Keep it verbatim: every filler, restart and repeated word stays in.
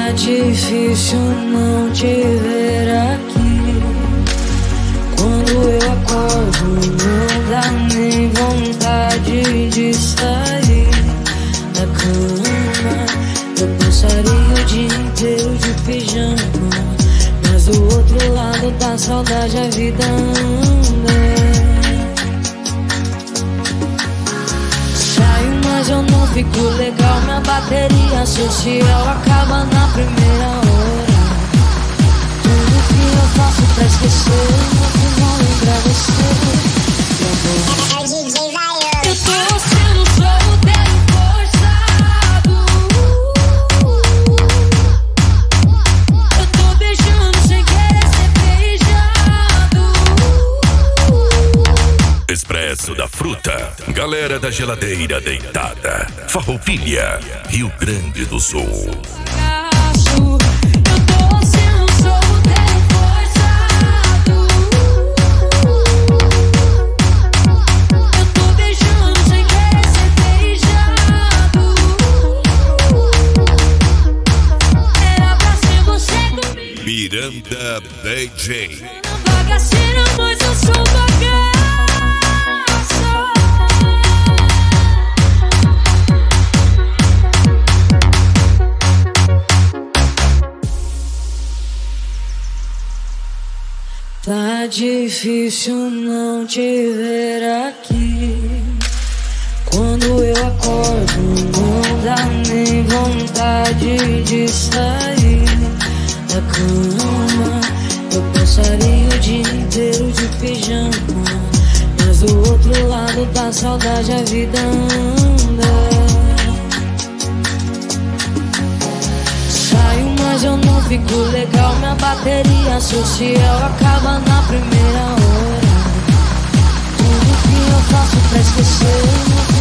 Tá difícil não te ver aqui. Quando eu acordo não dá nem vontade de sair da cama. Eu passaria o dia inteiro de pijama, mas do outro lado da saudade a vida anda. Saio, mas eu não fico legal. Minha bateria social acaba na primeira hora. Tudo que eu faço pra esquecer, no final lembra você. É o D J Vaiano. Eu tô sendo solteiro forçado. Eu tô beijando sem querer ser beijado. Expresso da Fruta, galera da geladeira deitada. Farroupilha, Rio Grande do Sul. Eu tô sendo solteiro forçado. Eu tô beijando sem querer ser beijado. Era pra ser você comigo. Miranda D J. Bagaceira, mas eu sou bagaça. Tá difícil não te ver aqui. Quando eu acordo não dá nem vontade de sair da cama. Eu passaria o dia inteiro de pijama, mas do outro lado da saudade a vida anda. Saio, mas eu não fico legal. Minha bateria social acaba na primeira hora. Tudo que eu faço pra esquecer,